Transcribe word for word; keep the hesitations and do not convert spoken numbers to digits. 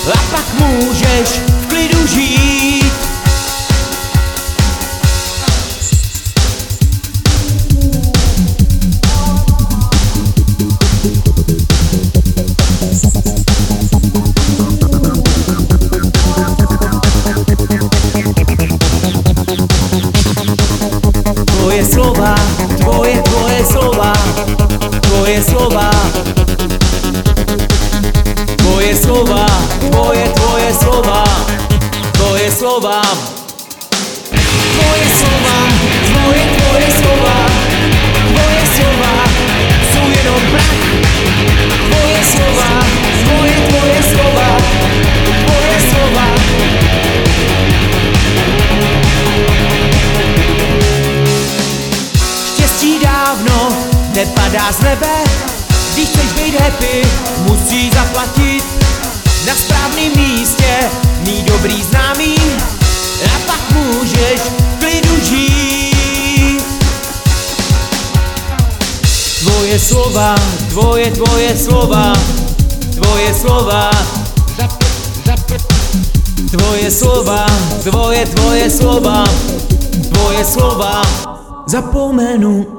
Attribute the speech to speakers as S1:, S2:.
S1: a pak můžeš v klidu žít. Tvoje slova, tvoje, tvoje slova, tvoje slova, tvoje slova, tvoje, tvoje slova, tvoje slova, tvoje slova, tvoje, tvoje slova, tvoje slova, jsou jenom prach. Tvoje slova, tvoje, tvoje slova, tvoje slova. Štěstí dávno nepadá z nebe, když chceš být happy, musíš zaplatit. Na správném místě mít dobrý známý a pak můžeš v klidu žít. Tvoje slova, tvoje, tvoje slova, tvoje slova, tvoje slova, tvoje, tvoje slova, tvoje slova, zapomenu.